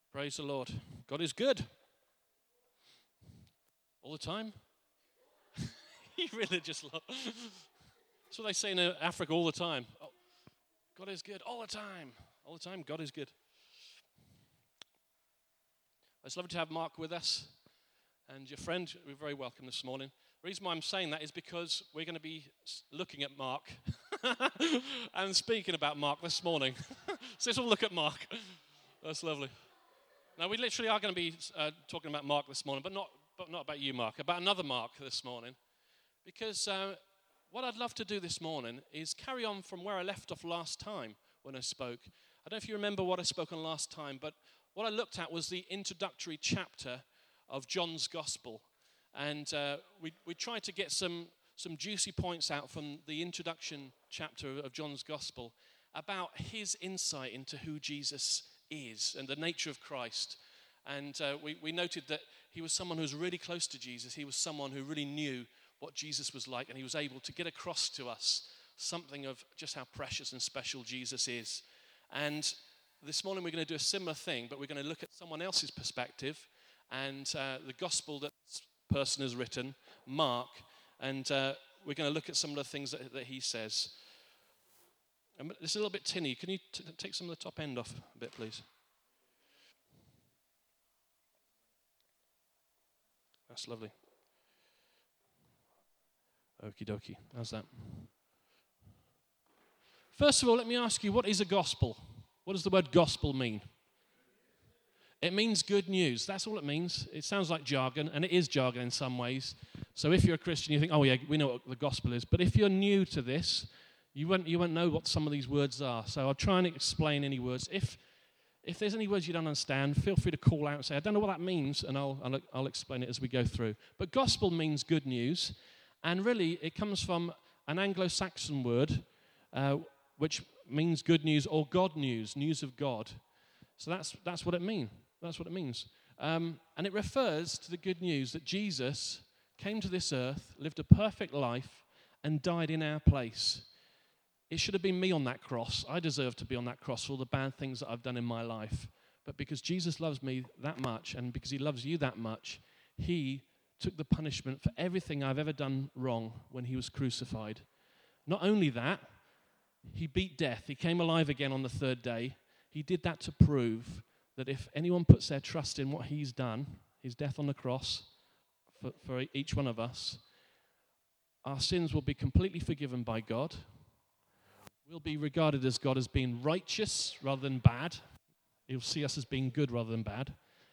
Praise the Lord. God is good. All the time. You religious lot. That's what they say in Africa all the time. Oh, God is good all the time. All the time, God is good. It's lovely to have Mark with us. And your friend, we're very welcome this morning. The reason why I'm saying that is because we're going to be looking at Mark and speaking about Mark this morning. So let's all look at Mark. That's lovely. Now, we literally are going to be talking about Mark this morning, but not about you, Mark, about another Mark this morning. Because what I'd love to do this morning is carry on from where I left off last time when I spoke. I don't know if you remember what I spoke on last time, but what I looked at was the introductory chapter of John's Gospel. And we tried to get some juicy points out from the introduction chapter of John's Gospel about his insight into who Jesus is and the nature of Christ. And we noted that he was someone who was really close to Jesus. He was someone who really knew what Jesus was like, and he was able to get across to us something of just how precious and special Jesus is. And this morning we're going to do a similar thing, but we're going to look at someone else's perspective and the gospel that this person has written, Mark, and we're going to look at some of the things that he says. And it's a little bit tinny. Can you take some of the top end off a bit, please? That's lovely. Okie dokie. How's that? First of all, let me ask you, what is a gospel? What does the word gospel mean? It means good news. That's all it means. It sounds like jargon, and it is jargon in some ways. So if you're a Christian, you think, oh yeah, we know what the gospel is. But if you're new to this, you won't know what some of these words are. So I'll try and explain any words. If there's any words you don't understand, feel free to call out and say, I don't know what that means, and I'll explain it as we go through. But gospel means good news, and really it comes from an Anglo-Saxon word, which means good news or God news, news of God. So that's what it means. That's what it means. And it refers to the good news that Jesus came to this earth, lived a perfect life, and died in our place. It should have been me on that cross. I deserve to be on that cross for all the bad things that I've done in my life. But because Jesus loves me that much, and because he loves you that much, he took the punishment for everything I've ever done wrong when he was crucified. Not only that, he beat death. He came alive again on the third day. He did that to prove that if anyone puts their trust in what he's done, his death on the cross for each one of us, our sins will be completely forgiven by God. We'll be regarded as God as being righteous rather than bad. He'll see us as being good rather than bad.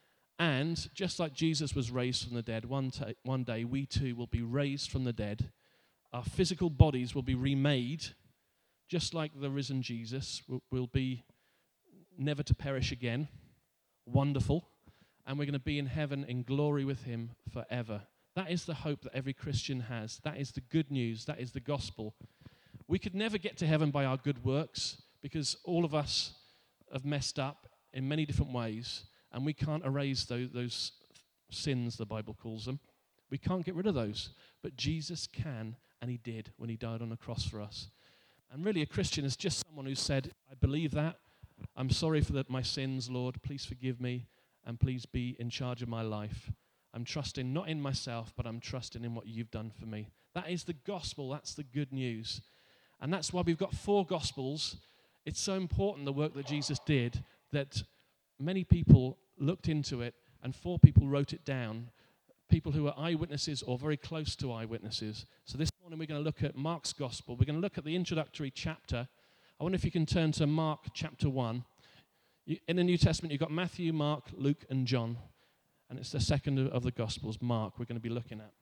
And just like Jesus was raised from the dead, one day we too will be raised from the dead. Our physical bodies will be remade, just like the risen Jesus will be never to perish again. Wonderful. And we're going to be in heaven in glory with him forever. That is the hope that every Christian has. That is the good news. That is the gospel. We could never get to heaven by our good works because all of us have messed up in many different ways, and we can't erase those sins, the Bible calls them. We can't get rid of those. But Jesus can, and he did when he died on the cross for us. And really, a Christian is just someone who said, I believe that. I'm sorry for my sins, Lord. Please forgive me, and please be in charge of my life. I'm trusting not in myself, but I'm trusting in what you've done for me. That is the gospel. That's the good news. And that's why we've got 4 gospels. It's so important, the work that Jesus did, that many people looked into it, and 4 people wrote it down. People who are eyewitnesses or very close to eyewitnesses. So this morning we're going to look at Mark's gospel. We're going to look at the introductory chapter. I wonder if you can turn to Mark chapter 1. In the New Testament, you've got Matthew, Mark, Luke, and John. And it's the second of the gospels, Mark, we're going to be looking at.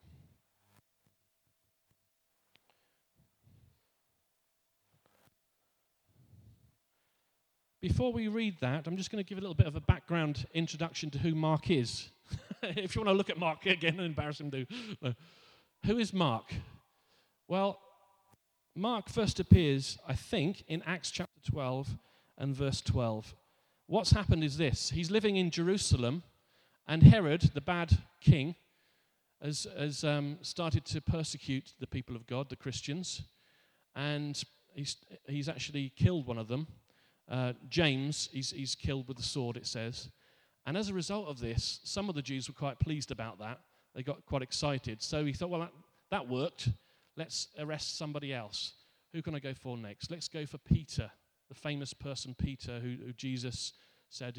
Before we read that, I'm just going to give a little bit of a background introduction to who Mark is. If you want to look at Mark again and embarrass him, do. Who is Mark? Well, Mark first appears, I think, in Acts chapter 12 and verse 12. What's happened is this. He's living in Jerusalem, and Herod, the bad king, has started to persecute the people of God, the Christians, and he's actually killed one of them. James, he's killed with the sword, it says. And as a result of this, some of the Jews were quite pleased about that. They got quite excited. So he thought, well, that worked. Let's arrest somebody else. Who can I go for next? Let's go for Peter, the famous person Peter, who Jesus said,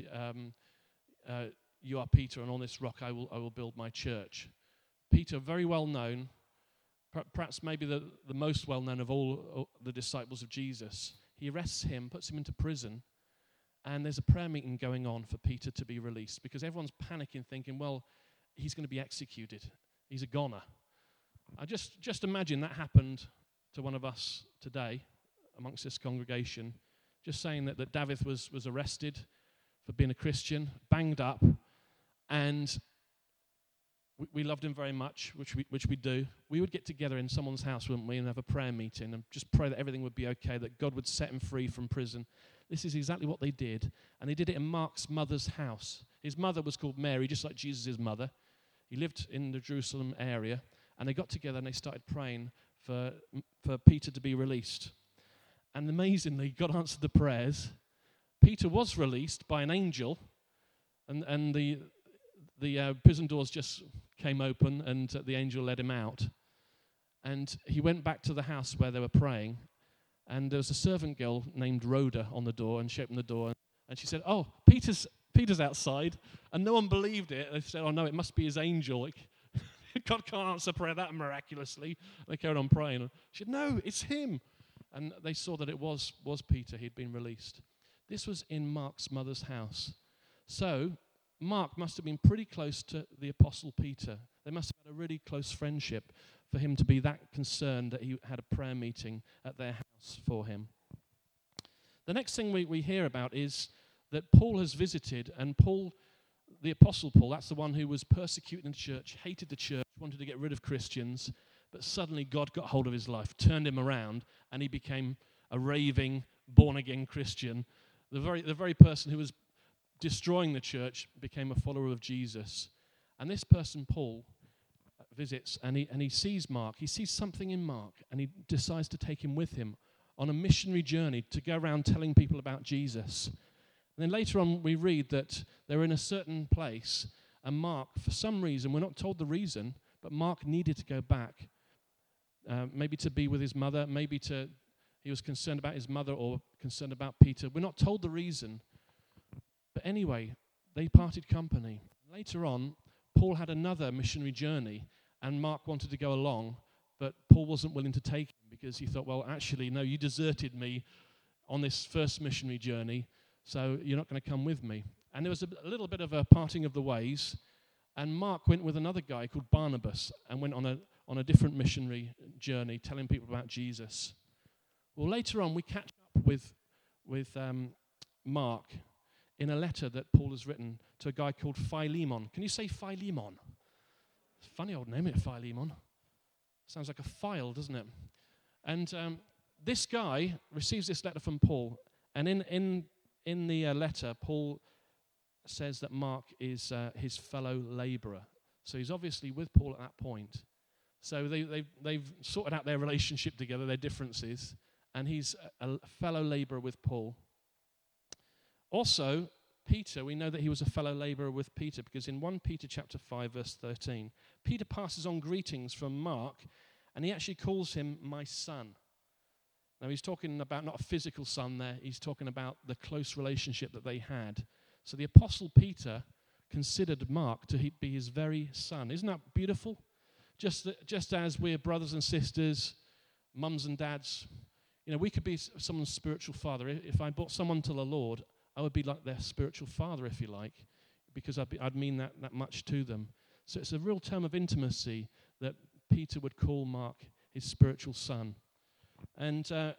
you are Peter, and on this rock I will build my church. Peter, very well known, perhaps maybe the most well known of all the disciples of Jesus. He arrests him, puts him into prison, and there's a prayer meeting going on for Peter to be released because everyone's panicking, thinking, well, he's going to be executed. He's a goner. I just imagine that happened to one of us today amongst this congregation, just saying that David was arrested for being a Christian, banged up, and we loved him very much, which we do. We would get together in someone's house, wouldn't we, and have a prayer meeting and just pray that everything would be okay, that God would set him free from prison. This is exactly what they did, and they did it in Mark's mother's house. His mother was called Mary, just like Jesus' mother. He lived in the Jerusalem area, and they got together and they started praying for Peter to be released. And amazingly, God answered the prayers. Peter was released by an angel, and the prison doors just came open, and the angel led him out. And he went back to the house where they were praying, and there was a servant girl named Rhoda on the door, and she opened the door, and she said, oh, Peter's outside. And no one believed it. They said, oh, no, it must be his angel. God can't answer prayer that miraculously. They carried on praying. She said, no, it's him. And they saw that it was Peter. He'd been released. This was in Mark's mother's house. So Mark must have been pretty close to the Apostle Peter. They must have had a really close friendship for him to be that concerned that he had a prayer meeting at their house for him. The next thing we hear about is that Paul has visited, and Paul, the Apostle Paul, that's the one who was persecuting the church, hated the church, wanted to get rid of Christians, but suddenly God got hold of his life, turned him around, and he became a raving, born-again Christian. The very person who was destroying the church became a follower of Jesus. And this person, Paul, visits, and he sees Mark. He sees something in Mark, and he decides to take him with him on a missionary journey to go around telling people about Jesus. And then later on, we read that they're in a certain place, and Mark, for some reason, we're not told the reason, but Mark needed to go back, maybe to be with his mother, he was concerned about his mother or concerned about Peter. We're not told the reason. But anyway, they parted company. Later on, Paul had another missionary journey, and Mark wanted to go along, but Paul wasn't willing to take him because he thought, well, actually, no, you deserted me on this first missionary journey, so you're not going to come with me. And there was a little bit of a parting of the ways, and Mark went with another guy called Barnabas and went on a different missionary journey, telling people about Jesus. Well, later on, we catch up with Mark in a letter that Paul has written to a guy called Philemon. Can you say Philemon? Funny old name, isn't it, Philemon? Sounds like a file, doesn't it? And this guy receives this letter from Paul, and in the letter, Paul says that Mark is his fellow laborer. So he's obviously with Paul at that point. So they've sorted out their relationship together, their differences, and he's a fellow laborer with Paul. Also, Peter, we know that he was a fellow laborer with Peter because in 1 Peter chapter 5, verse 13, Peter passes on greetings from Mark, and he actually calls him my son. Now, he's talking about not a physical son there, he's talking about the close relationship that they had. So the Apostle Peter considered Mark to be his very son. Isn't that beautiful? Just as we're brothers and sisters, mums and dads, we could be someone's spiritual father. If I brought someone to the Lord, I would be like their spiritual father, if you like, because I'd mean that much to them. So it's a real term of intimacy that Peter would call Mark his spiritual son. And the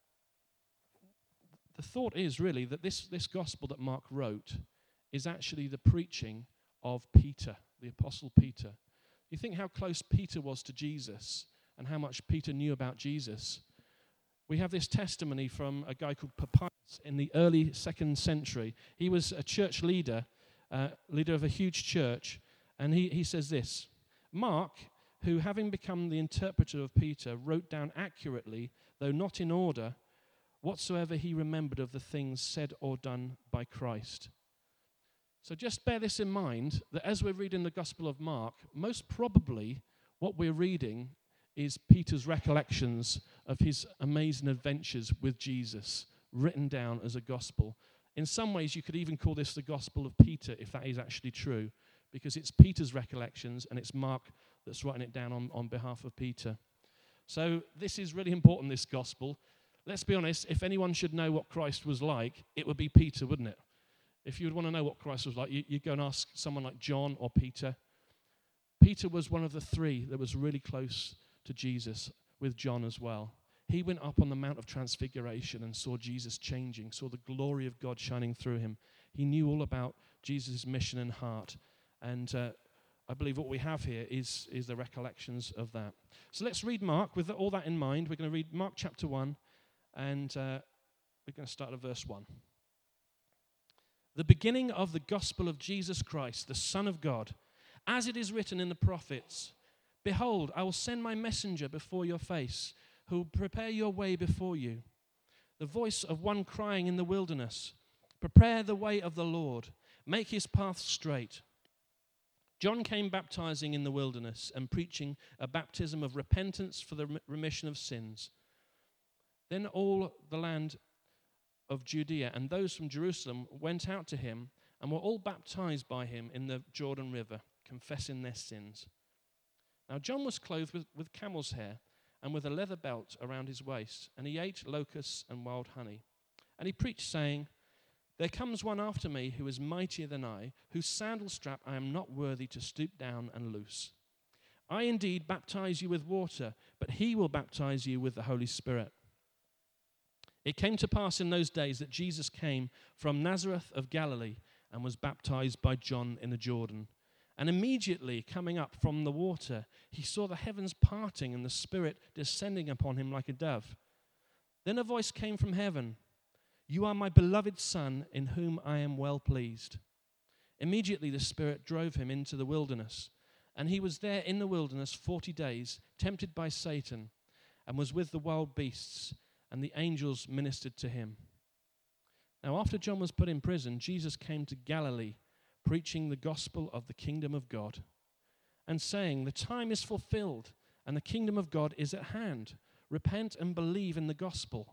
thought is really that this gospel that Mark wrote is actually the preaching of Peter, the Apostle Peter. You think how close Peter was to Jesus and how much Peter knew about Jesus. We have this testimony from a guy called Papias in the early 2nd century. He was a church leader of a huge church, and he says this: Mark, who having become the interpreter of Peter, wrote down accurately, though not in order, whatsoever he remembered of the things said or done by Christ. So just bear this in mind, that as we're reading the Gospel of Mark, most probably what we're reading is Peter's recollections of his amazing adventures with Jesus, written down as a gospel. In some ways, you could even call this the Gospel of Peter, if that is actually true, because it's Peter's recollections and it's Mark that's writing it down on behalf of Peter. So this is really important, this gospel. Let's be honest, if anyone should know what Christ was like, it would be Peter, wouldn't it? If you would want to know what Christ was like, you'd go and ask someone like John or Peter. Peter was one of the three that was really close to Jesus, with John as well. He went up on the Mount of Transfiguration and saw Jesus changing, saw the glory of God shining through him. He knew all about Jesus' mission and heart. And I believe what we have here is the recollections of that. So let's read Mark with all that in mind. We're going to read Mark chapter 1, and we're going to start at verse 1. The beginning of the gospel of Jesus Christ, the Son of God, as it is written in the prophets, behold, I will send my messenger before your face, who will prepare your way before you. The voice of one crying in the wilderness, prepare the way of the Lord, make his path straight. John came baptizing in the wilderness and preaching a baptism of repentance for the remission of sins. Then all the land of Judea and those from Jerusalem went out to him and were all baptized by him in the Jordan River, confessing their sins. Now John was clothed with camel's hair and with a leather belt around his waist, and he ate locusts and wild honey. And he preached, saying, there comes one after me who is mightier than I, whose sandal strap I am not worthy to stoop down and loose. I indeed baptize you with water, but he will baptize you with the Holy Spirit. It came to pass in those days that Jesus came from Nazareth of Galilee and was baptized by John in the Jordan. And immediately coming up from the water, he saw the heavens parting and the Spirit descending upon him like a dove. Then a voice came from heaven, you are my beloved Son, in whom I am well pleased. Immediately the Spirit drove him into the wilderness, and he was there in the wilderness 40 days, tempted by Satan, and was with the wild beasts, and the angels ministered to him. Now after John was put in prison, Jesus came to Galilee, preaching the gospel of the kingdom of God, and saying, the time is fulfilled, and the kingdom of God is at hand. Repent and believe in the gospel.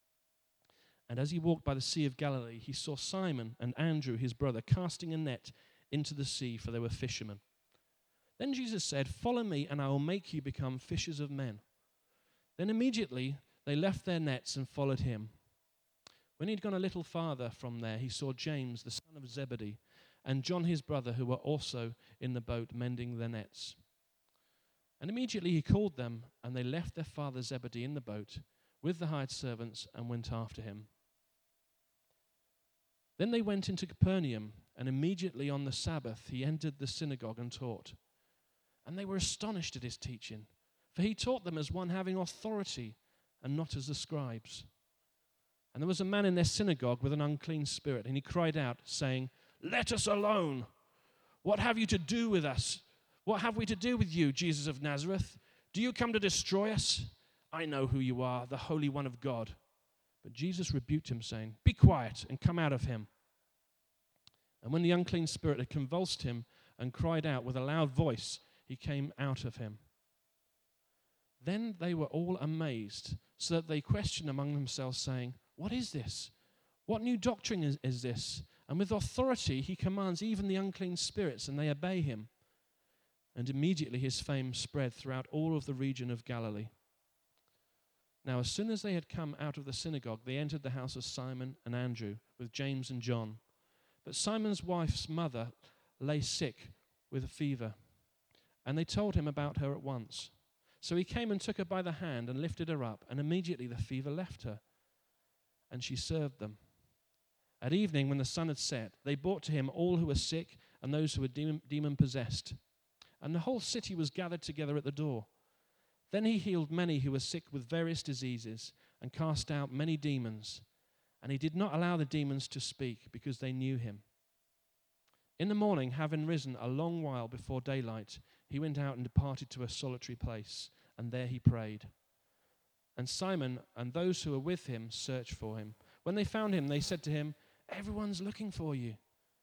And as he walked by the Sea of Galilee, he saw Simon and Andrew, his brother, casting a net into the sea, for they were fishermen. Then Jesus said, follow me, and I will make you become fishers of men. Then immediately they left their nets and followed him. When he'd gone a little farther from there, he saw James, the son of Zebedee, and John his brother, who were also in the boat mending their nets. And immediately he called them, and they left their father Zebedee in the boat with the hired servants and went after him. Then they went into Capernaum, and immediately on the Sabbath he entered the synagogue and taught. And they were astonished at his teaching, for he taught them as one having authority and not as the scribes. And there was a man in their synagogue with an unclean spirit, and he cried out, saying, let us alone. What have you to do with us? What have we to do with you, Jesus of Nazareth? Do you come to destroy us? I know who you are, the Holy One of God. But Jesus rebuked him, saying, be quiet and come out of him. And when the unclean spirit had convulsed him and cried out with a loud voice, he came out of him. Then they were all amazed, so that they questioned among themselves, saying, what is this? What new doctrine is this? And with authority he commands even the unclean spirits, and they obey him. And immediately his fame spread throughout all of the region of Galilee. Now as soon as they had come out of the synagogue, they entered the house of Simon and Andrew with James and John. But Simon's wife's mother lay sick with a fever, and they told him about her at once. So he came and took her by the hand and lifted her up, and immediately the fever left her, and she served them. At evening, when the sun had set, they brought to him all who were sick and those who were demon-possessed. And the whole city was gathered together at the door. Then he healed many who were sick with various diseases and cast out many demons. And he did not allow the demons to speak, because they knew him. In the morning, having risen a long while before daylight, he went out and departed to a solitary place, and there he prayed. And Simon and those who were with him searched for him. When they found him, they said to him, everyone's looking for you.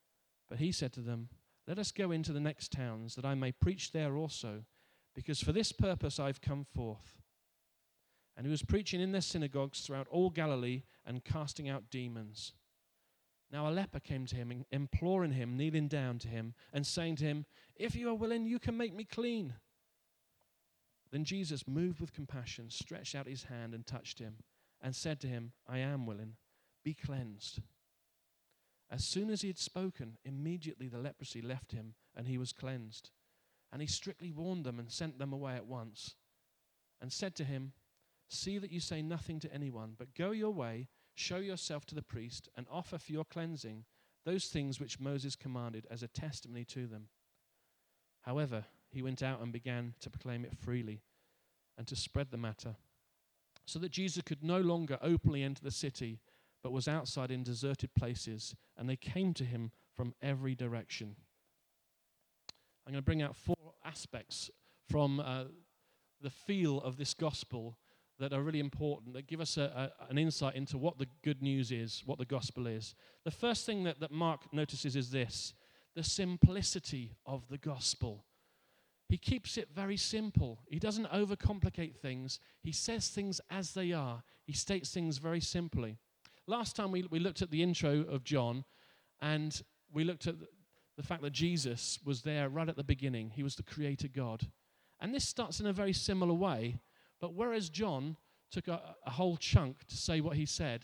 But he said to them, "Let us go into the next towns, that I may preach there also, because for this purpose I've come forth." And he was preaching in their synagogues throughout all Galilee and casting out demons. Now a leper came to him, imploring him, kneeling down to him, and saying to him, "If you are willing, you can make me clean." Then Jesus, moved with compassion, stretched out his hand and touched him, and said to him, "I am willing, be cleansed." As soon as he had spoken, immediately the leprosy left him, and he was cleansed. And he strictly warned them and sent them away at once, and said to him, "See that you say nothing to anyone, but go your way, show yourself to the priest, and offer for your cleansing those things which Moses commanded as a testimony to them." However, he went out and began to proclaim it freely and to spread the matter, so that Jesus could no longer openly enter the city, but was outside in deserted places, and they came to him from every direction. I'm going to bring out 4 aspects from the feel of this gospel that are really important, that give us an insight into what the good news is, what the gospel is. The first thing that Mark notices is this: the simplicity of the gospel. He keeps it very simple. He doesn't overcomplicate things. He says things as they are. He states things very simply. Last time we looked at the intro of John, and we looked at the fact that Jesus was there right at the beginning. He was the creator God. And this starts in a very similar way, but whereas John took a whole chunk to say what he said,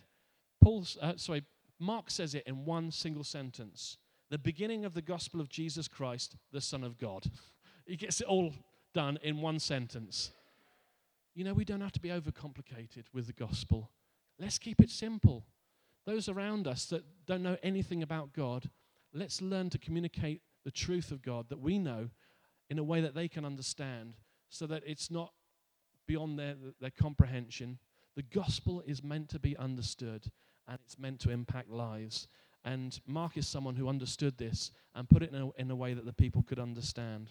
Mark says it in one single sentence: the beginning of the gospel of Jesus Christ, the Son of God. He gets it all done in one sentence. You know, we don't have to be overcomplicated with the gospel. Let's keep it simple. Those around us that don't know anything about God, let's learn to communicate the truth of God that we know in a way that they can understand, so that it's not beyond their comprehension. The gospel is meant to be understood, and it's meant to impact lives. And Mark is someone who understood this and put it in a way that the people could understand.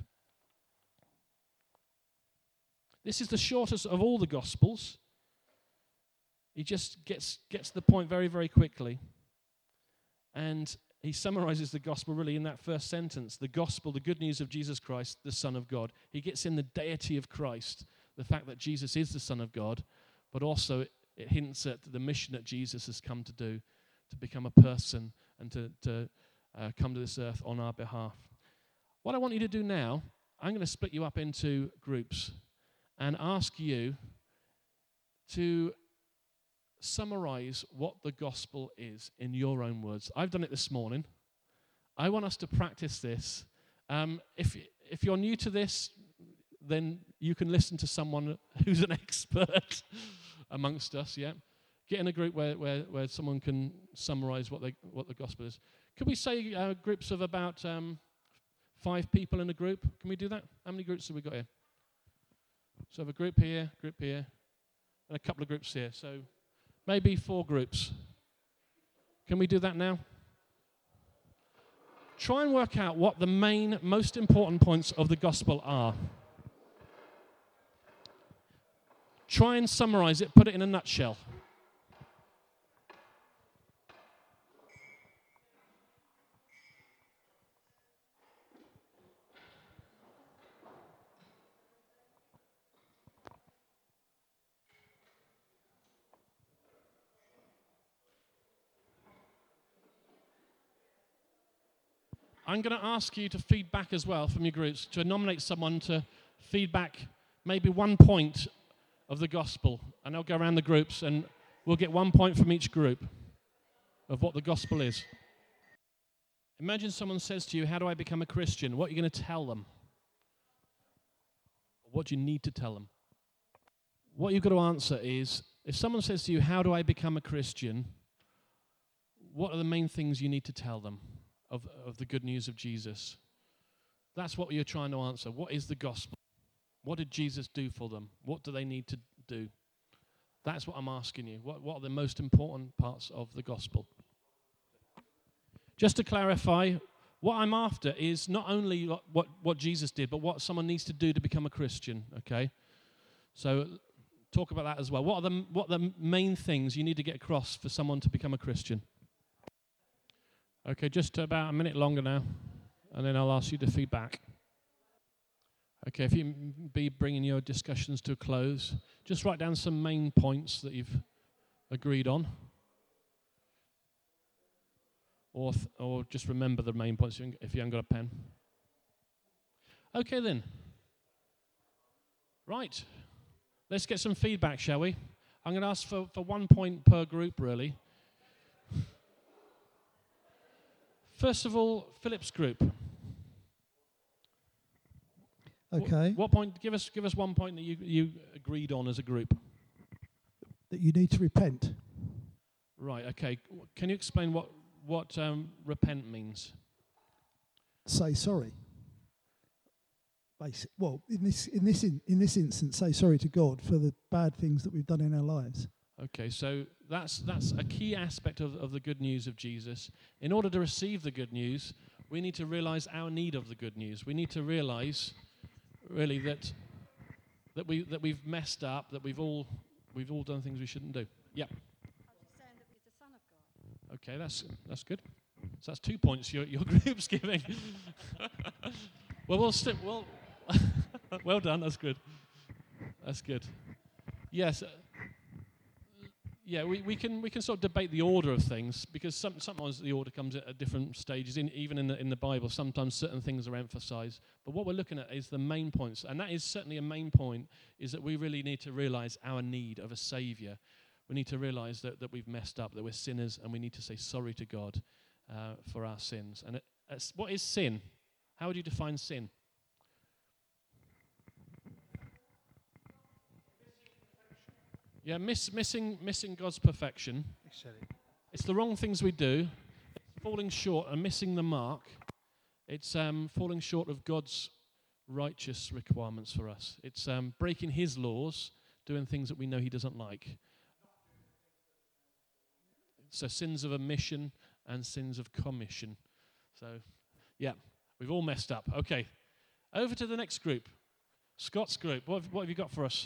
This is the shortest of all the gospels. He just gets to the point very, very quickly. And he summarizes the gospel really in that first sentence: the gospel, the good news of Jesus Christ, the Son of God. He gets in the deity of Christ, the fact that Jesus is the Son of God, but also it hints at the mission that Jesus has come to do, to become a person and to come to this earth on our behalf. What I want you to do now, I'm going to split you up into groups and ask you to summarize what the gospel is in your own words. I've done it this morning. I want us to practice this. If you're new to this, then you can listen to someone who's an expert amongst us. Yeah, get in a group where someone can summarize what the gospel is. Could we say groups of about 5 people in a group? Can we do that? How many groups have we got here? So I have a group here, and a couple of groups here. So maybe 4 groups. Can we do that now? Try and work out what the main, most important points of the gospel are. Try and summarize it, put it in a nutshell. I'm going to ask you to feed back as well from your groups, to nominate someone to feed back maybe 1 point of the gospel. And I'll go around the groups and we'll get 1 point from each group of what the gospel is. Imagine someone says to you, "How do I become a Christian?" What are you going to tell them? What do you need to tell them? What you've got to answer is, if someone says to you, "How do I become a Christian?" what are the main things you need to tell them of the good news of Jesus? That's what you're trying to answer. What is the gospel? What did Jesus do for them? What do they need to do? That's what I'm asking you. What are the most important parts of the gospel? Just to clarify, what I'm after is not only what Jesus did, but what someone needs to do to become a Christian, okay? So talk about that as well. What are the main things you need to get across for someone to become a Christian? Okay, just about a minute longer now, and then I'll ask you to feedback. Okay, if you be bringing your discussions to a close, just write down some main points that you've agreed on. Or just remember the main points if you haven't got a pen. Okay then. Right. Let's get some feedback, shall we? I'm going to ask for 1 point per group, really. First of all, Philip's group. Okay. What point? Give us 1 point that you agreed on as a group. That you need to repent. Right. Okay. Can you explain what repent means? Say sorry. Well, in this instance, say sorry to God for the bad things that we've done in our lives. Okay, so that's a key aspect of the good news of Jesus. In order to receive the good news, we need to realize our need of the good news. We need to realize, really, that we've messed up, that we've all done things we shouldn't do. Yeah. Saying that he's the Son of God. Okay, that's good. So that's 2 points your group's giving. Well, well done. That's good. That's good. Yes. Yeah, we can sort of debate the order of things, because sometimes the order comes at different stages. Even in the Bible, sometimes certain things are emphasized. But what we're looking at is the main points, and that is certainly a main point, is that we really need to realize our need of a Savior. We need to realize that we've messed up, that we're sinners, and we need to say sorry to God for our sins. And what is sin? How would you define sin? Yeah, missing God's perfection. It's the wrong things we do. It's falling short and missing the mark. It's falling short of God's righteous requirements for us. It's breaking His laws, doing things that we know He doesn't like. So sins of omission and sins of commission. So, yeah, we've all messed up. Okay, over to the next group. Scott's group. What have you got for us?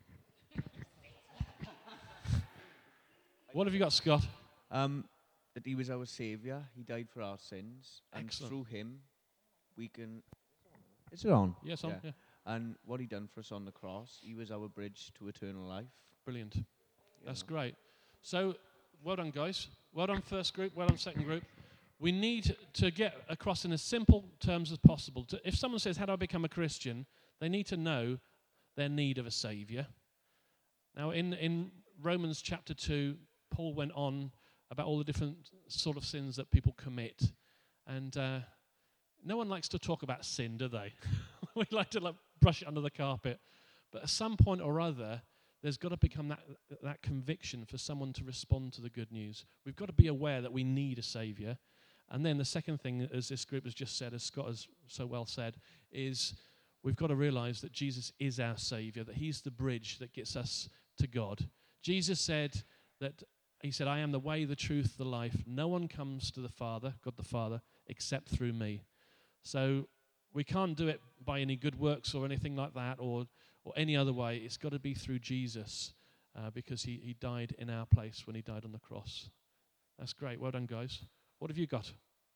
What have you got, Scott? That He was our Saviour. He died for our sins. And Excellent. through Him, we can... Is it on? Yes, on. Yeah. And what He done for us on the cross, He was our bridge to eternal life. Brilliant. That's great. So, well done, guys. Well done, first group. Well done, second group. We need to get across in as simple terms as possible. If someone says, how do I become a Christian? They need to know their need of a Saviour. Now, in Romans chapter 2, Paul went on about all the different sort of sins that people commit. And no one likes to talk about sin, do they? We like to brush it under the carpet. But at some point or other, there's got to become that conviction for someone to respond to the good news. We've got to be aware that we need a Saviour. And then the second thing, as this group has just said, as Scott has so well said, is we've got to realize that Jesus is our Saviour, that He's the bridge that gets us to God. Jesus said that, He said, I am the way, the truth, the life. No one comes to the Father, God the Father, except through me. So we can't do it by any good works or anything like that, or any other way. It's got to be through Jesus, because he died in our place when He died on the cross. That's great. Well done, guys. What have you got?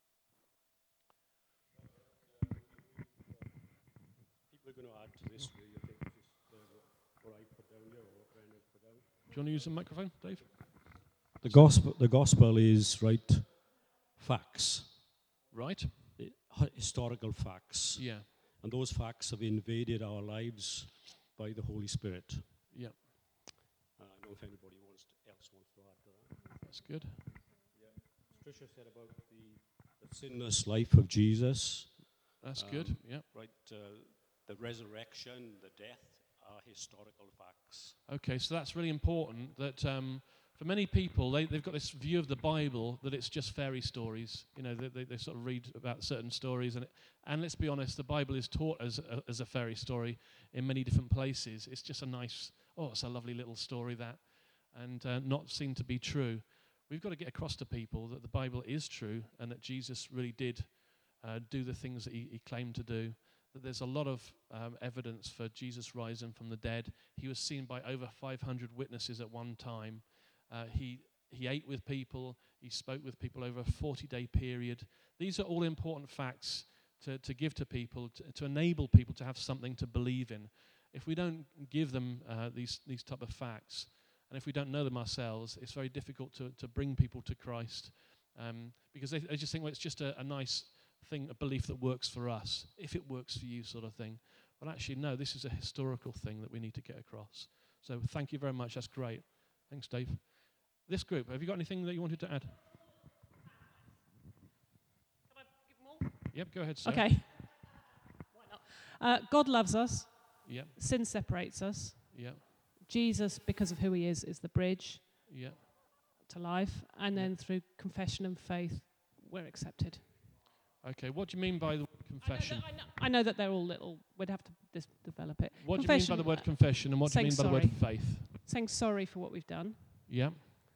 People are going to add to this. Do you think this is what I put down there, or what Brendan put down? Do you want to use the microphone, Dave? The gospel is facts, Right. historical facts, Yeah. and those facts have invaded our lives by the Holy Spirit. Yeah. I don't know if anybody else wants to add to that. That's good. Tricia said about the sinless life of Jesus. That's good. Yeah. The resurrection, the death are historical facts. Okay, so that's really important that for many people, they've got this view of the Bible that it's just fairy stories. You know, they sort of read about certain stories. And let's be honest, the Bible is taught as a fairy story in many different places. It's just it's a lovely little story that, and not seen to be true. We've got to get across to people that the Bible is true and that Jesus really did do the things that he claimed to do. That there's a lot of evidence for Jesus rising from the dead. He was seen by over 500 witnesses at one time. He ate with people. He spoke with people over a 40-day period. These are all important facts to give to people, to enable people to have something to believe in. If we don't give them these type of facts, and if we don't know them ourselves, it's very difficult to bring people to Christ, because they just think, well, it's just a nice thing, a belief that works for us, if it works for you sort of thing. Well, actually, no, this is a historical thing that we need to get across. So thank you very much. That's great. Thanks, Dave. This group, have you got anything that you wanted to add? Can I give more? Yep, go ahead, sir. Okay. Why not? God loves us. Yep, Sin separates us. yep, Jesus, because of who he is the bridge yep. to life. And then through confession and faith, we're accepted. Okay, what do you mean by the word confession? I know that they're all little. We'd have to develop it. What do you mean by the word confession, and what do you mean by the word faith? Saying sorry for what we've done. Yeah.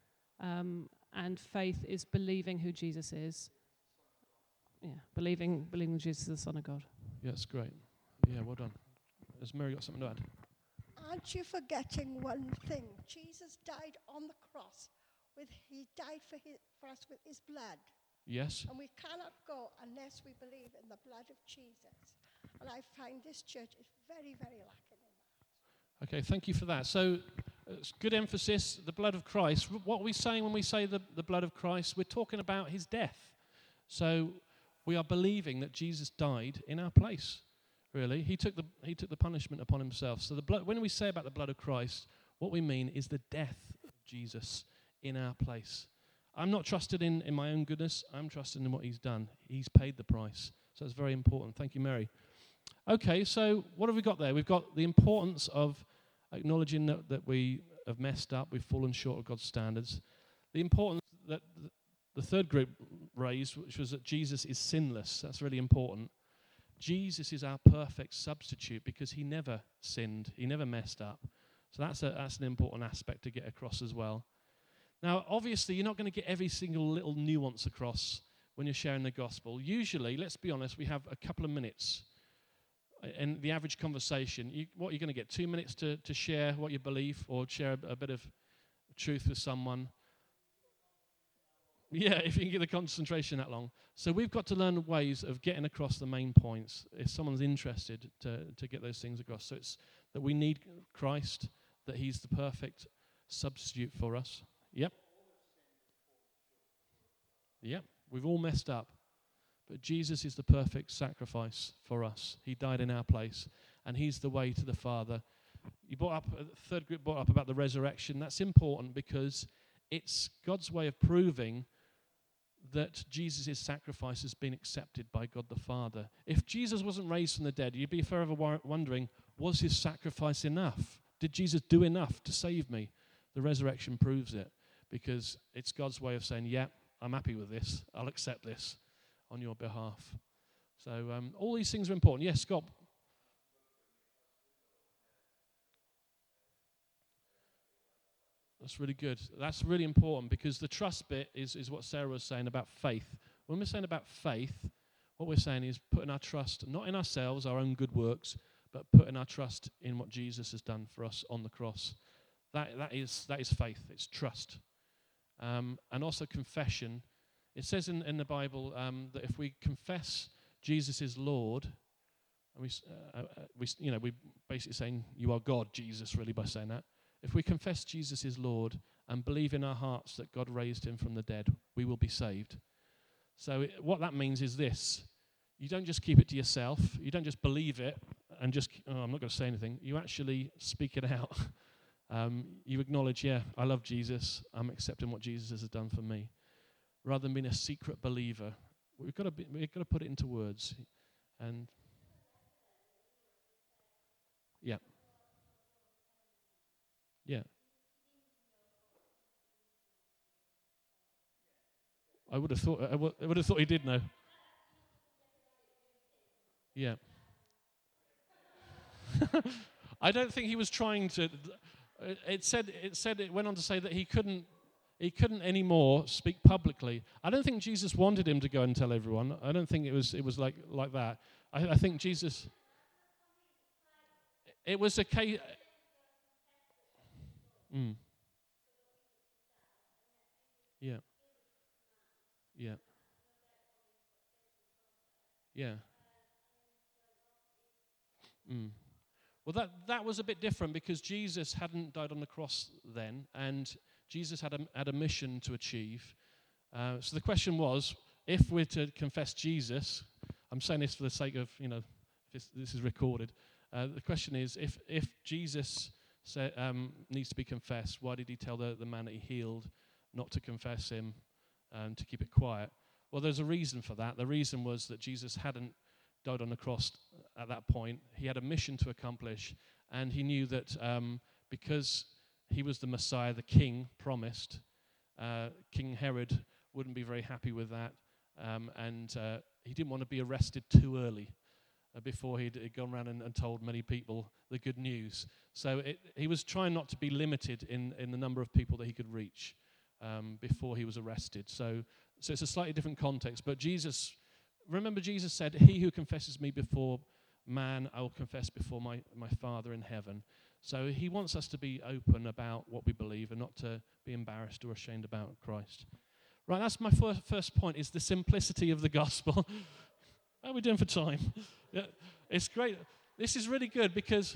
And faith is believing who Jesus is. Yeah, believing Jesus is the Son of God. Yeah, that's great. Yeah, well done. Has Mary got something to add? Aren't you forgetting one thing? Jesus died on the cross. He died for us with his blood. Yes. And we cannot go unless we believe in the blood of Jesus. And I find this church is very, very lacking in that. Okay, thank you for that. So, it's good emphasis, the blood of Christ. What are we saying when we say the blood of Christ? We're talking about his death. So, we are believing that Jesus died in our place, really. He took the punishment upon himself. So, when we say about the blood of Christ, what we mean is the death of Jesus in our place. I'm not trusted in my own goodness. I'm trusted in what he's done. He's paid the price. So it's very important. Thank you, Mary. Okay, so what have we got there? We've got the importance of acknowledging that we have messed up, we've fallen short of God's standards. The importance that the third group raised, which was that Jesus is sinless. That's really important. Jesus is our perfect substitute because he never sinned. He never messed up. So that's an important aspect to get across as well. Now, obviously, you're not going to get every single little nuance across when you're sharing the gospel. Usually, let's be honest, we have a couple of minutes in the average conversation. What you're going to get, 2 minutes to share what you believe or share a bit of truth with someone. Yeah, if you can get the concentration that long. So we've got to learn ways of getting across the main points if someone's interested to get those things across. So it's that we need Christ, that he's the perfect substitute for us. Yep. Yep. We've all messed up. But Jesus is the perfect sacrifice for us. He died in our place. And he's the way to the Father. You the third group brought up about the resurrection. That's important because it's God's way of proving that Jesus' sacrifice has been accepted by God the Father. If Jesus wasn't raised from the dead, you'd be forever wondering, was his sacrifice enough? Did Jesus do enough to save me? The resurrection proves it. Because it's God's way of saying, yeah, I'm happy with this. I'll accept this on your behalf. So all these things are important. Yes, Scott. That's really good. That's really important because the trust bit is what Sarah was saying about faith. When we're saying about faith, what we're saying is putting our trust not in ourselves, our own good works, but putting our trust in what Jesus has done for us on the cross. That is faith. It's trust. And also confession. It says in the Bible that if we confess Jesus is Lord, and we basically saying you are God, Jesus, really by saying that. If we confess Jesus is Lord and believe in our hearts that God raised him from the dead, we will be saved. So what that means is this: you don't just keep it to yourself. You don't just believe it and just I'm not going to say anything. You actually speak it out. You acknowledge, yeah, I love Jesus. I'm accepting what Jesus has done for me. Rather than being a secret believer, we've got to put it into words. And yeah, yeah. I would have thought he did know. Yeah. I don't think he was trying to. It went on to say that he couldn't anymore speak publicly. I don't think Jesus wanted him to go and tell everyone. I don't think it was like that. I think Jesus. It was a case. Yeah. Yeah. Yeah. Mm. Well, that was a bit different because Jesus hadn't died on the cross then, and Jesus had a mission to achieve. So the question was, if we're to confess Jesus, I'm saying this for the sake of, this is recorded. The question is, if Jesus needs to be confessed, why did he tell the man that he healed not to confess him and to keep it quiet? Well, there's a reason for that. The reason was that Jesus hadn't died on the cross at that point. He had a mission to accomplish, and he knew that because he was the Messiah, the king promised, King Herod wouldn't be very happy with that, and he didn't want to be arrested too early before he'd gone around and told many people the good news. So he was trying not to be limited in the number of people that he could reach before he was arrested. So it's a slightly different context, but remember Jesus said, "He who confesses me before man, I will confess before my Father in heaven." So he wants us to be open about what we believe and not to be embarrassed or ashamed about Christ. Right, that's my first point, is the simplicity of the gospel. How are we doing for time? Yeah, it's great. This is really good because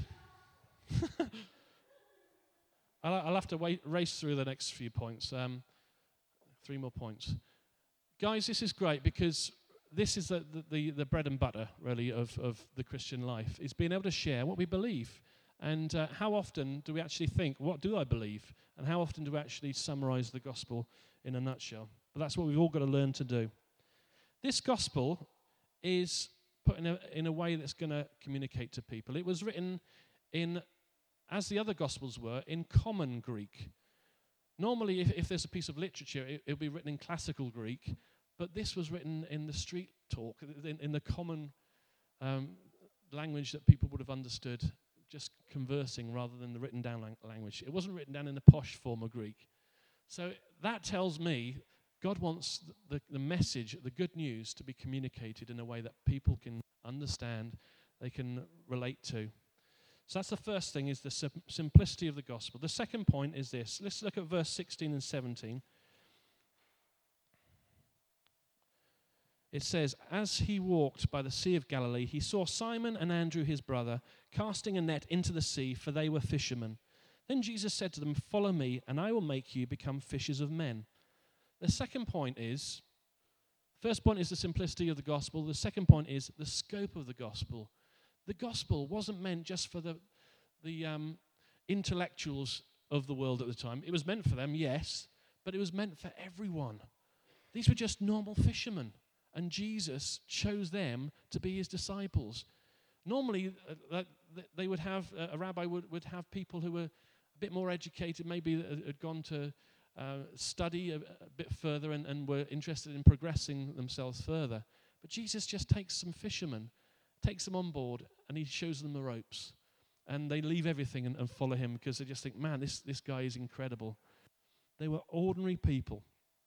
I'll have to race through the next few points. 3 more points. Guys, this is great because this is the bread and butter, really, of the Christian life, is being able to share what we believe. And how often do we actually think, what do I believe? And how often do we actually summarize the gospel in a nutshell? But that's what we've all got to learn to do. This gospel is put in a way that's going to communicate to people. It was written as the other gospels were, in common Greek. Normally, if there's a piece of literature, it'll be written in classical Greek, but this was written in the street talk, in the common language that people would have understood, just conversing rather than the written down language. It wasn't written down in the posh form of Greek. So that tells me God wants the message, the good news, to be communicated in a way that people can understand, they can relate to. So that's the first thing, is the simplicity of the gospel. The second point is this. Let's look at verse 16 and 17. It says, "As he walked by the Sea of Galilee, he saw Simon and Andrew his brother casting a net into the sea, for they were fishermen. Then Jesus said to them, 'Follow me, and I will make you become fishers of men.'" The second point is, first point is the simplicity of the gospel. The second point is the scope of the gospel. The gospel wasn't meant just for the intellectuals of the world at the time. It was meant for them, yes, but it was meant for everyone. These were just normal fishermen, and Jesus chose them to be his disciples. Normally, they would have, a rabbi would have people who were a bit more educated, maybe had gone to study a bit further and were interested in progressing themselves further. But Jesus just takes some fishermen, takes them on board, and he shows them the ropes. And they leave everything and follow him because they just think, man, this guy is incredible. They were ordinary people.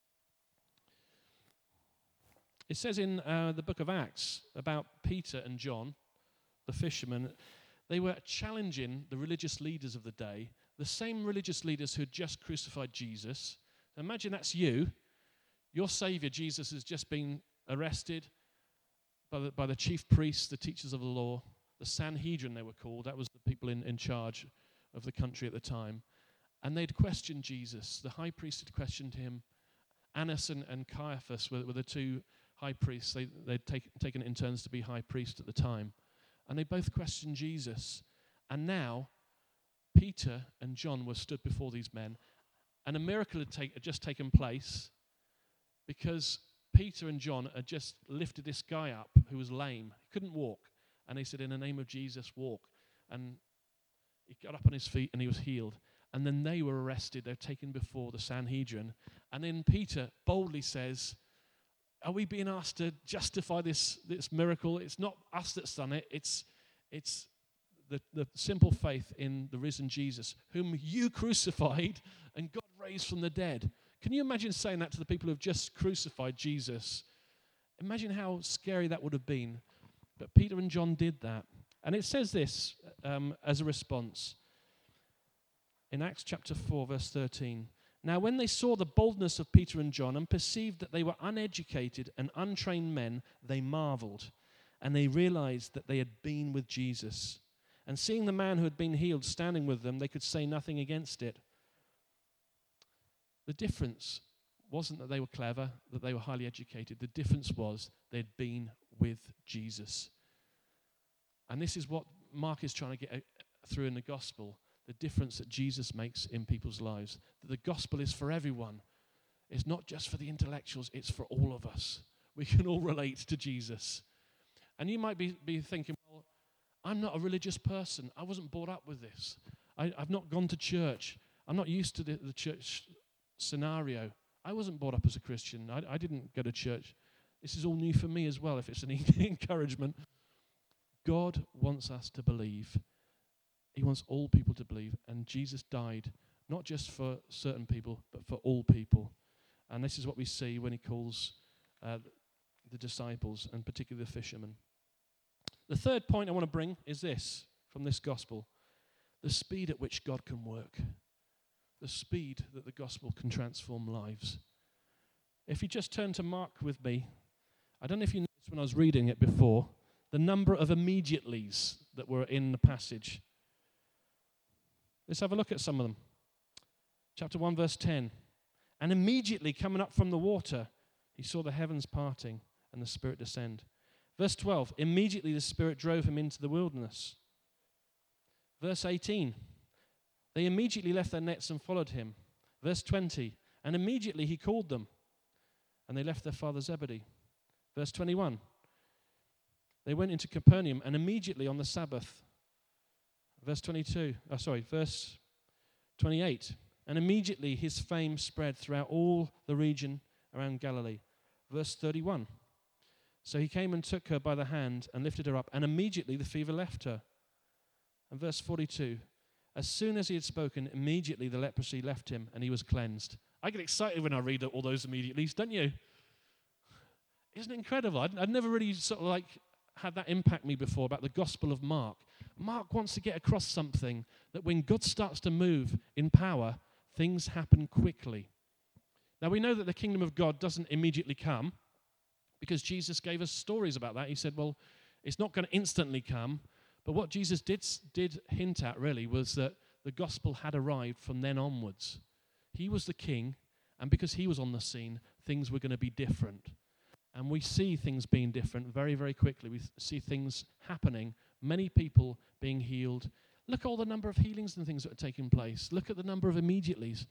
It says in the book of Acts about Peter and John, the fishermen, they were challenging the religious leaders of the day, the same religious leaders who had just crucified Jesus. Imagine that's you. Your Savior, Jesus, has just been arrested by the chief priests, the teachers of the law, the Sanhedrin they were called. That was the people in charge of the country at the time. And they'd questioned Jesus. The high priest had questioned him. Annas and Caiaphas were the two high priests. They'd taken it in turns to be high priest at the time. And they both questioned Jesus. And now, Peter and John were stood before these men. And a miracle had just taken place because Peter and John had just lifted this guy up who was lame. He couldn't walk. And they said, "In the name of Jesus, walk." And he got up on his feet and he was healed. And then they were arrested. They were taken before the Sanhedrin. And then Peter boldly says, "Are we being asked to justify this miracle? It's not us that's done it. It's the simple faith in the risen Jesus, whom you crucified and God raised from the dead." Can you imagine saying that to the people who have just crucified Jesus? Imagine how scary that would have been. But Peter and John did that. And it says this as a response. In Acts chapter 4, verse 13. Now, when they saw the boldness of Peter and John and perceived that they were uneducated and untrained men, they marveled, and they realized that they had been with Jesus. And seeing the man who had been healed standing with them, they could say nothing against it. The difference wasn't that they were clever, that they were highly educated. The difference was they'd been with Jesus. And this is what Mark is trying to get through in the gospel. The difference that Jesus makes in people's lives. That the gospel is for everyone. It's not just for the intellectuals, it's for all of us. We can all relate to Jesus. And you might be thinking, well, I'm not a religious person. I wasn't brought up with this. I've not gone to church. I'm not used to the church scenario. I wasn't brought up as a Christian. I didn't go to church. This is all new for me as well, if it's an encouragement. God wants us to believe. He wants all people to believe, and Jesus died not just for certain people, but for all people. And this is what we see when he calls the disciples, and particularly the fishermen. The third point I want to bring is this, from this gospel: the speed at which God can work. The speed that the gospel can transform lives. If you just turn to Mark with me, I don't know if you noticed when I was reading it before, the number of immediatelys that were in the passage. Let's have a look at some of them. Chapter 1, verse 10. And immediately coming up from the water, he saw the heavens parting and the Spirit descend. Verse 12. Immediately the Spirit drove him into the wilderness. Verse 18. They immediately left their nets and followed him. Verse 20. And immediately he called them, and they left their father Zebedee. Verse 21. They went into Capernaum, and immediately on the Sabbath. Verse 28. And immediately his fame spread throughout all the region around Galilee. Verse 31. So he came and took her by the hand and lifted her up, and immediately the fever left her. And verse 42. As soon as he had spoken, immediately the leprosy left him, and he was cleansed. I get excited when I read all those immediately, don't you? Isn't it incredible? I'd never really sort of had that impact me before about the Gospel of Mark. Mark wants to get across something that when God starts to move in power, things happen quickly. Now we know that the kingdom of God doesn't immediately come because Jesus gave us stories about that. He said, well, it's not going to instantly come. But what Jesus did hint at really was that the gospel had arrived from then onwards. He was the king, and because he was on the scene, things were going to be different. And we see things being different very, very quickly. We see things happening, many people being healed. Look at all the number of healings and things that are taking place. Look at the number of immediatelys.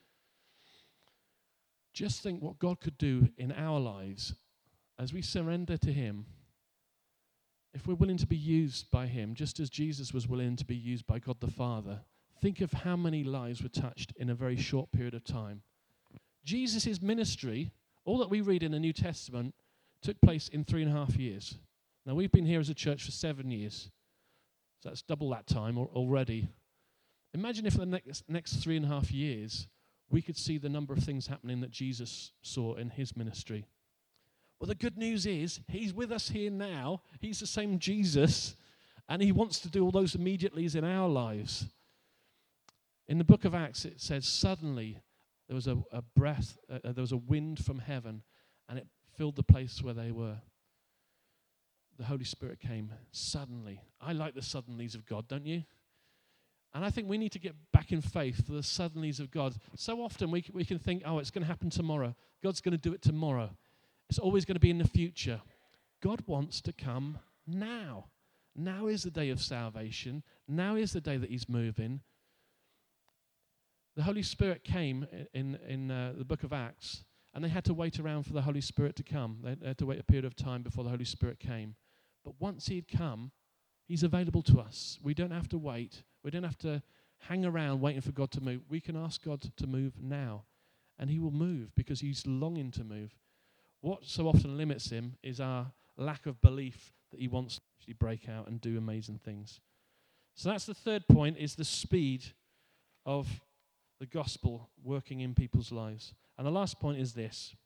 Just think what God could do in our lives as we surrender to him. If we're willing to be used by him, just as Jesus was willing to be used by God the Father, think of how many lives were touched in a very short period of time. Jesus' ministry, all that we read in the New Testament, took place in 3.5 years. Now, we've been here as a church for 7 years. So that's double that time already. Imagine if for the next 3.5 years, we could see the number of things happening that Jesus saw in his ministry. Well, the good news is he's with us here now. He's the same Jesus, and he wants to do all those immediatelys in our lives. In the book of Acts, it says, suddenly there was a breath, there was a wind from heaven, and it filled the place where they were. The Holy Spirit came suddenly. I like the suddenlies of God, don't you? And I think we need to get back in faith for the suddenlies of God. So often we can think, oh, it's going to happen tomorrow. God's going to do it tomorrow. It's always going to be in the future. God wants to come now. Now is the day of salvation. Now is the day that he's moving. The Holy Spirit came in the book of Acts, and they had to wait around for the Holy Spirit to come. They had to wait a period of time before the Holy Spirit came. But once he'd come, he's available to us. We don't have to wait. We don't have to hang around waiting for God to move. We can ask God to move now, and he will move because he's longing to move. What so often limits him is our lack of belief that he wants to actually break out and do amazing things. So that's the third point, is the speed of the gospel working in people's lives. And the last point is this.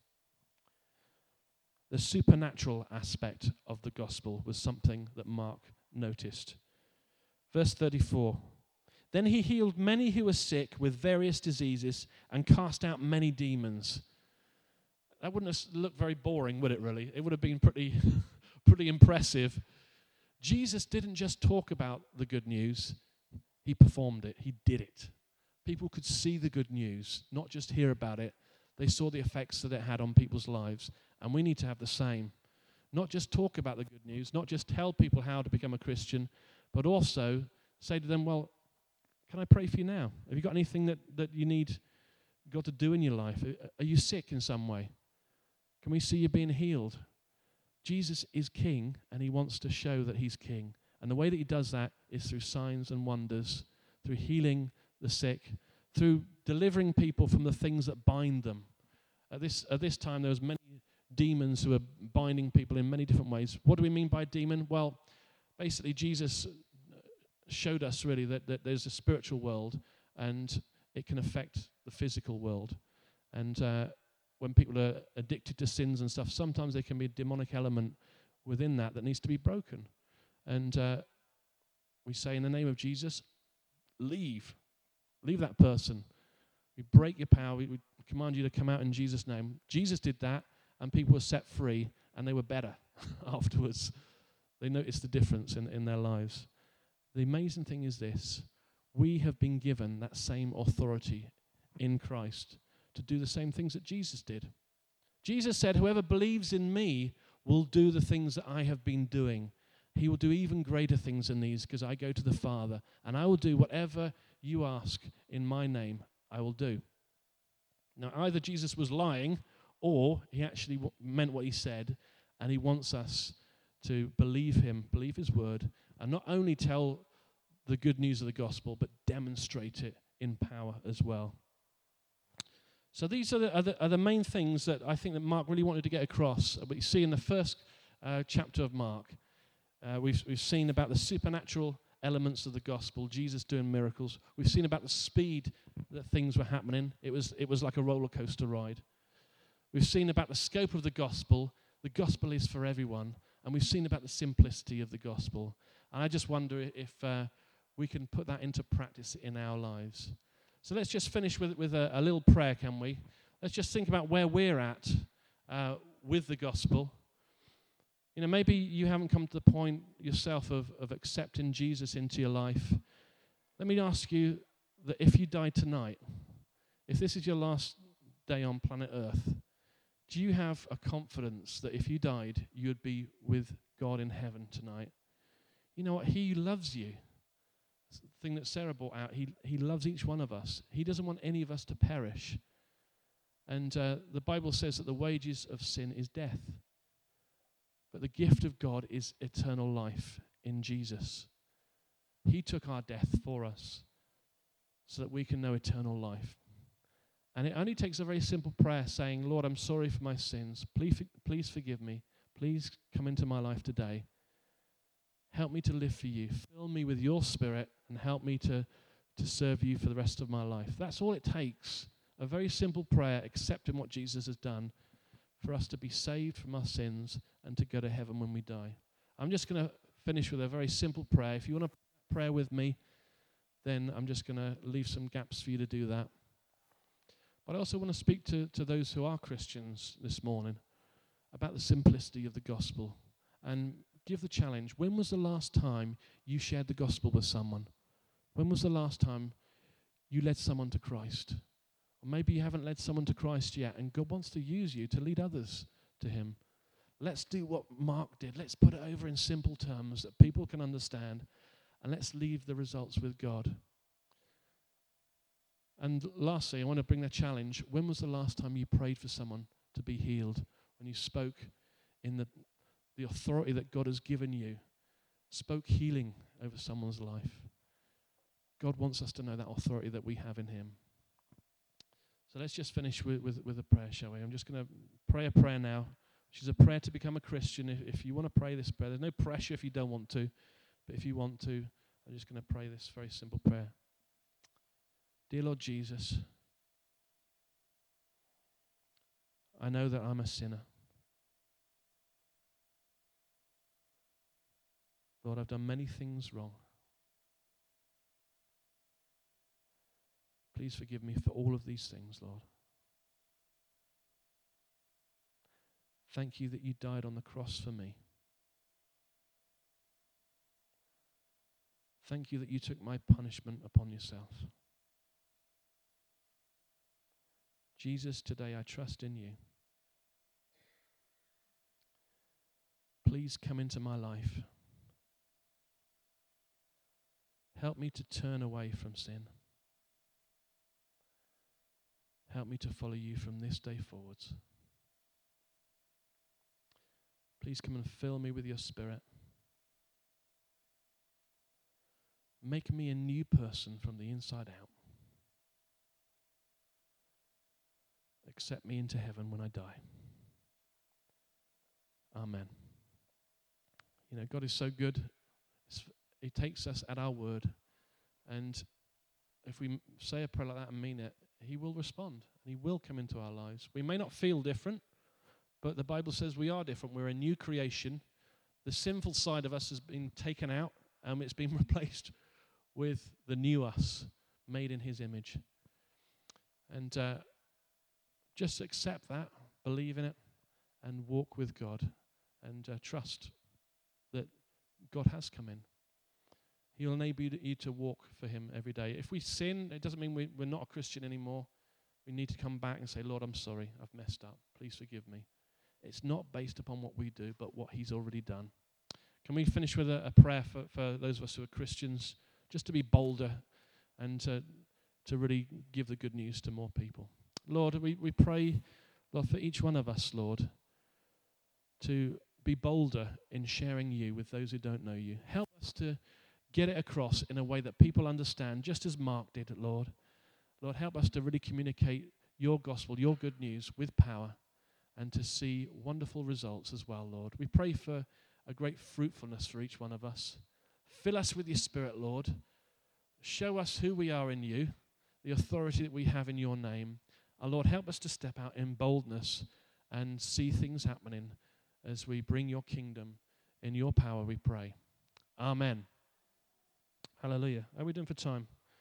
The supernatural aspect of the gospel was something that Mark noticed. Verse 34. Then he healed many who were sick with various diseases and cast out many demons. That wouldn't have looked very boring, would it really? It would have been pretty impressive. Jesus didn't just talk about the good news. He performed it. He did it. People could see the good news, not just hear about it. They saw the effects that it had on people's lives. And we need to have the same. Not just talk about the good news, not just tell people how to become a Christian, but also say to them, well, can I pray for you now? Have you got anything that you need God to do in your life? Are you sick in some way? Can we see you being healed? Jesus is king, and he wants to show that he's king. And the way that he does that is through signs and wonders, through healing the sick, through delivering people from the things that bind them. At this time, there was many demons who were binding people in many different ways. What do we mean by demon? Well, basically, Jesus showed us really that there's a spiritual world, and it can affect the physical world. And when people are addicted to sins and stuff, sometimes there can be a demonic element within that needs to be broken. And we say, in the name of Jesus, leave that person. We break your power. We command you to come out in Jesus' name. Jesus did that, and people were set free, and they were better afterwards. They noticed the difference in their lives. The amazing thing is this: we have been given that same authority in Christ to do the same things that Jesus did. Jesus said, whoever believes in me will do the things that I have been doing. He will do even greater things than these, because I go to the Father, and I will do whatever you ask in my name, I will do. Now, either Jesus was lying, or he actually meant what he said, and he wants us to believe him, believe his word, and not only tell the good news of the gospel, but demonstrate it in power as well. So these are the main things that I think that Mark really wanted to get across. But you see in the first chapter of Mark, we've seen about the supernatural elements of the gospel, Jesus doing miracles. We've seen about the speed that things were happening. It was like a roller coaster ride. We've seen about the scope of the gospel. The gospel is for everyone. And we've seen about the simplicity of the gospel. And I just wonder if we can put that into practice in our lives. So let's just finish with a little prayer, can we? Let's just think about where we're at with the gospel. You know, maybe you haven't come to the point yourself of accepting Jesus into your life. Let me ask you that if you died tonight, if this is your last day on planet Earth, do you have a confidence that if you died, you would be with God in heaven tonight? You know what? He loves you. It's the thing that Sarah brought out. He loves each one of us. He doesn't want any of us to perish. And the Bible says that the wages of sin is death. But the gift of God is eternal life in Jesus. He took our death for us so that we can know eternal life. And it only takes a very simple prayer saying, Lord, I'm sorry for my sins. Please forgive me. Please come into my life today. Help me to live for you. Fill me with your spirit and help me to serve you for the rest of my life. That's all it takes. A very simple prayer, accepting what Jesus has done for us to be saved from our sins and to go to heaven when we die. I'm just going to finish with a very simple prayer. If you want to pray with me, then I'm just going to leave some gaps for you to do that. But I also want to speak to those who are Christians this morning about the simplicity of the gospel and give the challenge. When was the last time you shared the gospel with someone? When was the last time you led someone to Christ? Or maybe you haven't led someone to Christ yet, and God wants to use you to lead others to him. Let's do what Mark did. Let's put it over in simple terms that people can understand, and let's leave the results with God. And lastly, I want to bring the challenge. When was the last time you prayed for someone to be healed? When you spoke in the authority that God has given you, spoke healing over someone's life. God wants us to know that authority that we have in him. So let's just finish with a prayer, shall we? I'm just going to pray a prayer now, which is a prayer to become a Christian. If you want to pray this prayer, there's no pressure if you don't want to, but if you want to, I'm just going to pray this very simple prayer. Dear Lord Jesus, I know that I'm a sinner. Lord, I've done many things wrong. Please forgive me for all of these things, Lord. Thank you that you died on the cross for me. Thank you that you took my punishment upon yourself. Jesus, today I trust in you. Please come into my life. Help me to turn away from sin. Help me to follow you from this day forwards. Please come and fill me with your Spirit. Make me a new person from the inside out. Accept me into heaven when I die. Amen. You know, God is so good. He takes us at our word. And if we say a prayer like that and mean it, he will respond. He will come into our lives. We may not feel different, but the Bible says we are different. We're a new creation. The sinful side of us has been taken out, and it's been replaced with the new us, made in his image. And just accept that, believe in it, and walk with God, and trust that God has come in. He'll enable you to walk for him every day. If we sin, it doesn't mean we're not a Christian anymore. We need to come back and say, Lord, I'm sorry, I've messed up. Please forgive me. It's not based upon what we do, but what he's already done. Can we finish with a prayer for those of us who are Christians, just to be bolder and to really give the good news to more people? Lord, we pray, Lord, for each one of us, Lord, to be bolder in sharing you with those who don't know you. Help us to get it across in a way that people understand, just as Mark did, Lord. Lord, help us to really communicate your gospel, your good news with power, and to see wonderful results as well, Lord. We pray for a great fruitfulness for each one of us. Fill us with your Spirit, Lord. Show us who we are in you, the authority that we have in your name. And Lord, help us to step out in boldness and see things happening as we bring your kingdom in your power, we pray. Amen. Hallelujah. How are we doing for time?